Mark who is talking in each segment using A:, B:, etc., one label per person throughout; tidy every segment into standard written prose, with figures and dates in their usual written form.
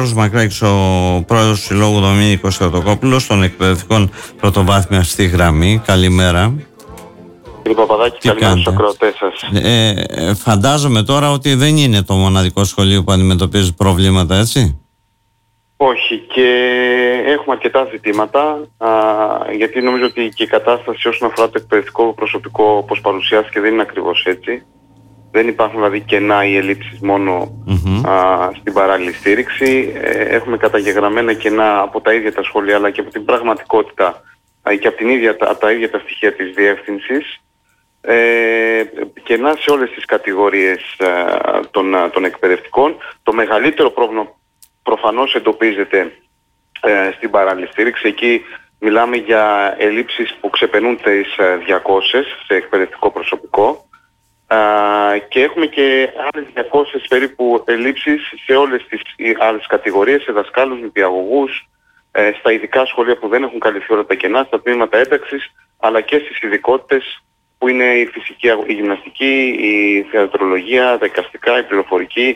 A: Γιώργος Μακράκης, ο πρόεδρος του Συλλόγου Δομήνικος Θεοτοκόπουλος των εκπαιδευτικών πρωτοβάθμια στη γραμμή. Καλημέρα.
B: Κύριε Παπαδάκη, καλημέρα στους ακροατές σας.
A: Φαντάζομαι τώρα ότι δεν είναι το μοναδικό σχολείο που αντιμετωπίζει προβλήματα, έτσι?
B: Όχι, και έχουμε αρκετά ζητήματα, γιατί νομίζω ότι και η κατάσταση όσον αφορά το εκπαιδευτικό προσωπικό, όπως παρουσιάστηκε, δεν είναι ακριβώς έτσι. Δεν υπάρχουν δηλαδή κενά ή ελλείψεις μόνο στην παράλληλη στήριξη. Έχουμε καταγεγραμμένα κενά από τα ίδια τα σχολεία, αλλά και από την πραγματικότητα και από τα ίδια τα στοιχεία της διεύθυνσης. Κενά σε όλες τις κατηγορίες των εκπαιδευτικών. Το μεγαλύτερο πρόβλημα προφανώς εντοπίζεται στην παράλληλη στήριξη. Εκεί μιλάμε για ελλείψεις που ξεπερνούν τις 200 σε εκπαιδευτικό προσωπικό. Και έχουμε και άλλες 200 περίπου ελλείψεις σε όλες τις άλλες κατηγορίες, σε δασκάλους, νηπιαγωγούς, στα ειδικά σχολεία που δεν έχουν καλυφθεί όλα τα κενά, στα τμήματα ένταξης, αλλά και στις ειδικότητες που είναι η φυσική, η γυμναστική, η θεατρολογία, τα εικαστικά, η πληροφορική,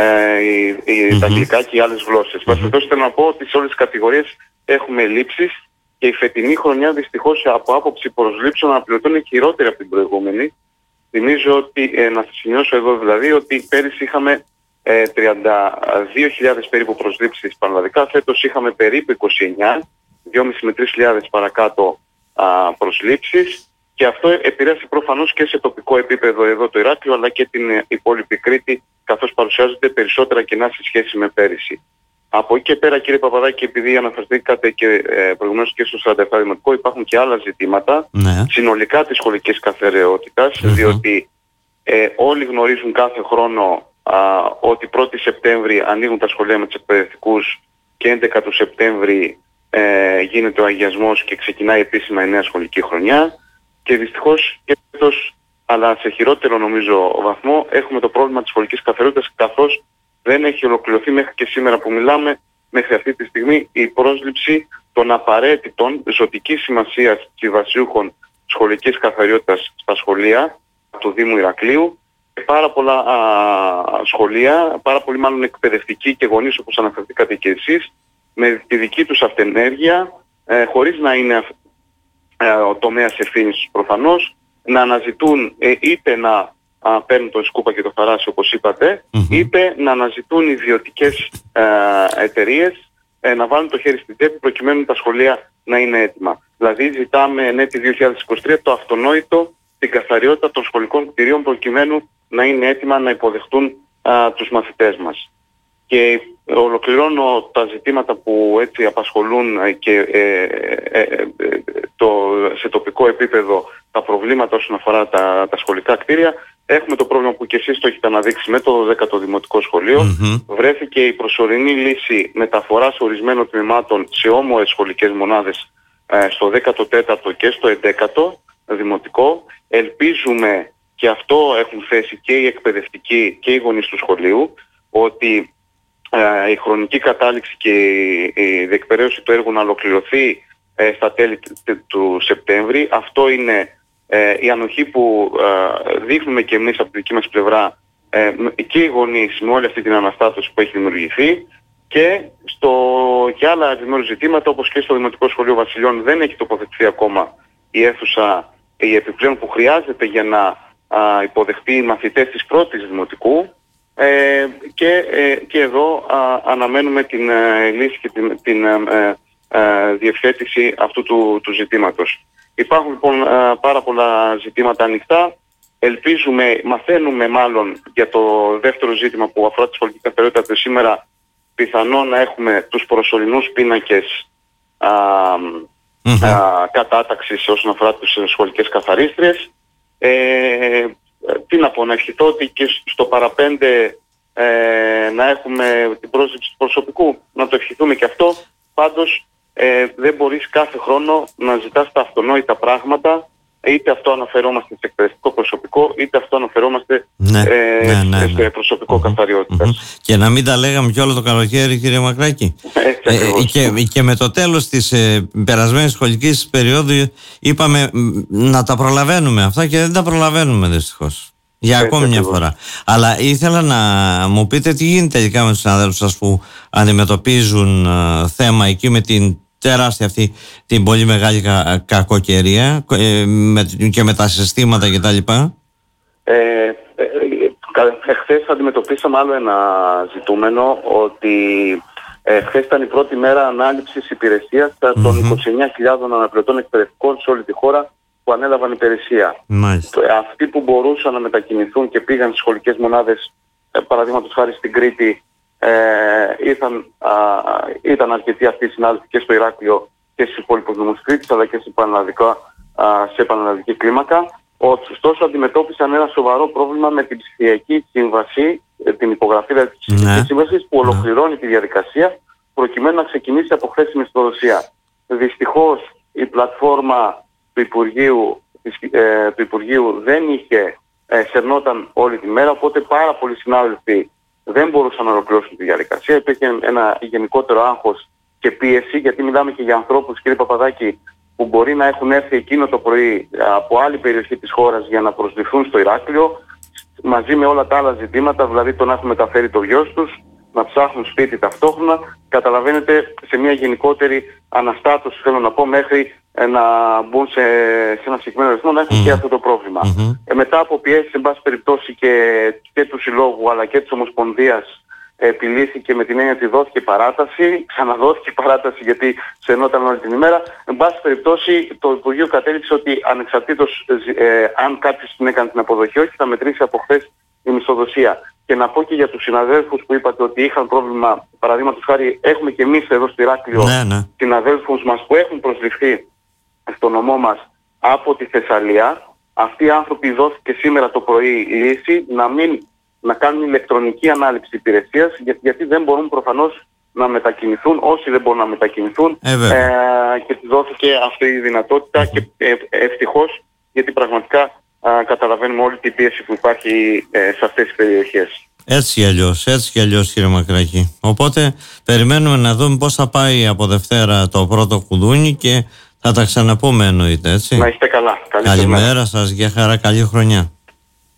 B: τα αγγλικά και οι άλλες γλώσσες. Βασιλώς θέλω να πω ότι σε όλες τις κατηγορίες έχουμε ελλείψεις και η φετινή χρονιά δυστυχώς από άποψη προσλήψεων αναπληρωτών είναι χειρότερη από την προηγούμενη. Θυμίζω ότι, να σας σημειώσω εδώ δηλαδή, ότι πέρυσι είχαμε 32.000 περίπου προσλήψεις πανελλαδικά, φέτος είχαμε περίπου 29, 2.500 με 3.000 παρακάτω προσλήψεις, και αυτό επηρέασε προφανώς και σε τοπικό επίπεδο εδώ το Ηράκλειο, αλλά και την υπόλοιπη Κρήτη, καθώς παρουσιάζονται περισσότερα κενά σε σχέση με πέρυσι. Από εκεί και πέρα, κύριε Παπαδάκη, επειδή αναφερθήκατε και προηγουμένως και στο 47 Δημοτικό, υπάρχουν και άλλα ζητήματα συνολικά της σχολικής καθαρεότητας, διότι όλοι γνωρίζουν κάθε χρόνο ότι 1η Σεπτέμβρη ανοίγουν τα σχολεία με τους εκπαιδευτικούς και 11 του Σεπτέμβρη γίνεται ο αγιασμός και ξεκινάει επίσημα η νέα σχολική χρονιά, και δυστυχώς και φέτος, αλλά σε χειρότερο νομίζω βαθμό, έχουμε το πρόβλημα της σχολικής καθαρεότητας, καθώς δεν έχει ολοκληρωθεί μέχρι και σήμερα που μιλάμε, μέχρι αυτή τη στιγμή, η πρόσληψη των απαραίτητων ζωτικής σημασίας συμβασιούχων σχολικής καθαριότητας στα σχολεία του Δήμου Ηρακλείου. Πάρα πολλά σχολεία, πάρα πολλοί μάλλον εκπαιδευτικοί και γονείς, όπως αναφερθήκατε και εσείς, με τη δική τους αυτενέργεια, χωρίς να είναι ο τομέας ευθύνης προφανώς, να αναζητούν είτε να παίρνουν το σκούπα και το χαράσι όπως είπατε, είτε να αναζητούν ιδιωτικές εταιρείες να βάλουν το χέρι στην τσέπη προκειμένου τα σχολεία να είναι έτοιμα. Δηλαδή ζητάμε εν έτη 2023 το αυτονόητο, την καθαριότητα των σχολικών κτηρίων προκειμένου να είναι έτοιμα να υποδεχτούν τους μαθητές μας. Και ολοκληρώνω τα ζητήματα που έτσι απασχολούν και σε τοπικό επίπεδο τα προβλήματα όσον αφορά τα σχολικά κτίρια. Έχουμε το πρόβλημα που και εσείς το έχετε αναδείξει με το 12ο Δημοτικό Σχολείο. Βρέθηκε η προσωρινή λύση μεταφοράς ορισμένων τμήματων σε όμοες σχολικές μονάδες στο 14ο και στο 11ο Δημοτικό. Ελπίζουμε, και αυτό έχουν θέσει και οι εκπαιδευτικοί και οι γονείς του σχολείου, ότι η χρονική κατάληξη και η διεκπαιρέωση του έργου να ολοκληρωθεί στα τέλη του Σεπτέμβρη. Αυτό είναι η ανοχή που δείχνουμε και εμείς από τη δική μας πλευρά και οι γονείς με όλη αυτή την αναστάτωση που έχει δημιουργηθεί, και άλλα επιμέρους ζητήματα, όπως και στο Δημοτικό Σχολείο Βασιλειών δεν έχει τοποθετηθεί ακόμα η αίθουσα, η επιπλέον που χρειάζεται για να υποδεχτεί μαθητές της πρώτης Δημοτικού, και εδώ αναμένουμε την λύση και την διευθέτηση αυτού του ζητήματος. Υπάρχουν λοιπόν πάρα πολλά ζητήματα ανοιχτά. Μαθαίνουμε μάλλον για το δεύτερο ζήτημα που αφορά τη σχολική καθαριότητα, ότι σήμερα πιθανόν να έχουμε τους προσωρινούς πίνακες κατάταξης όσον αφορά τις σχολικές καθαρίστριες. Τι να πω, να ευχηθώ ότι και στο παραπέντε να έχουμε την πρόσληψη του προσωπικού, να το ευχηθούμε και αυτό. Πάντως δεν μπορείς κάθε χρόνο να ζητάς τα αυτονόητα πράγματα, είτε αυτό αναφερόμαστε σε εκπαιδευτικό προσωπικό, είτε αυτό αναφερόμαστε σε προσωπικό καθαριότητας.
A: Και να μην τα λέγαμε κι όλο το καλοκαίρι, κύριε Μακράκη. Και με το τέλος της περασμένης σχολικής περίοδου είπαμε να τα προλαβαίνουμε αυτά και δεν τα προλαβαίνουμε δυστυχώς. Για ακόμη μια φορά. Αλλά ήθελα να μου πείτε τι γίνεται τελικά με τους συναδέλφους σας που αντιμετωπίζουν θέμα εκεί με την τεράστια αυτή την πολύ μεγάλη κακοκαιρία και με τα συστήματα κτλ.
B: Εχθές αντιμετωπίσαμε άλλο ένα ζητούμενο, ότι χθες ήταν η πρώτη μέρα ανάληψης υπηρεσίας των 29.000 αναπληρωτών εκπαιδευτικών σε όλη τη χώρα που ανέλαβαν υπηρεσία. Αυτοί που μπορούσαν να μετακινηθούν και πήγαν στις σχολικές μονάδες, παραδείγματος χάρη στην Κρήτη, ήταν αρκετοί αυτοί οι συνάδελφοι και στο Ηράκλειο και στους υπόλοιπους νομούς Κρήτης, αλλά και σε πανελλαδική κλίμακα. Ωστόσο αντιμετώπισαν ένα σοβαρό πρόβλημα με την ψηφιακή σύμβαση, την υπογραφή δηλαδή της ψηφιακής σύμβασης που ολοκληρώνει τη διαδικασία προκειμένου να ξεκινήσει από χθες η μισθοδοσία. Δυστυχώς η πλατφόρμα του Υπουργείου δεν είχε, σερνόταν όλη τη μέρα, οπότε πάρα πολλοί συνάδελφοι δεν μπορούσαν να ολοκληρώσουν τη διαδικασία. Υπήρχε ένα γενικότερο άγχος και πίεση, γιατί μιλάμε και για ανθρώπους, κύριε Παπαδάκη, που μπορεί να έχουν έρθει εκείνο το πρωί από άλλη περιοχή της χώρας για να προσληφθούν στο Ηράκλειο, μαζί με όλα τα άλλα ζητήματα, δηλαδή το να έχουν μεταφέρει το γιος τους, να ψάχνουν σπίτι ταυτόχρονα. Καταλαβαίνετε, σε μια γενικότερη αναστάτωση, θέλω να πω, μέχρι να μπουν σε ένα συγκεκριμένο ρυθμό, να έχουν και αυτό το πρόβλημα. Μετά από πιέσεις, εν πάση περιπτώσει, και του Συλλόγου αλλά και της Ομοσπονδίας, επιλύθηκε με την έννοια ότι δόθηκε παράταση, ξαναδόθηκε παράταση γιατί σερνόταν όλη την ημέρα. Εν πάση περιπτώσει, το Υπουργείο κατέληξε ότι ανεξαρτήτως αν κάποιος την έκανε την αποδοχή, όχι, θα μετρήσει από χθες η μισθοδοσία. Και να πω και για τους συναδέλφους που είπατε ότι είχαν πρόβλημα, παραδείγματος χάρη, έχουμε και εμείς εδώ στο Ηράκλειο συναδέλφους μας που έχουν προσληφθεί στο νομό μας από τη Θεσσαλία. Αυτοί οι άνθρωποι δόθηκε σήμερα το πρωί λύση να κάνουν ηλεκτρονική ανάληψη υπηρεσίας, γιατί δεν μπορούν προφανώς να μετακινηθούν, όσοι δεν μπορούν να μετακινηθούν, και τους δόθηκε αυτή η δυνατότητα και ευτυχώς, γιατί πραγματικά καταλαβαίνουμε όλη την πίεση που υπάρχει σε αυτές τις περιοχές. Έτσι
A: κι αλλιώς κύριε Μακράκη. Οπότε περιμένουμε να δούμε πώς θα πάει από Δευτέρα το πρώτο κουδούνι και θα τα ξαναπούμε, εννοείται, έτσι.
B: Να είστε καλά.
A: Καλημέρα σας, για χαρά, καλή χρονιά.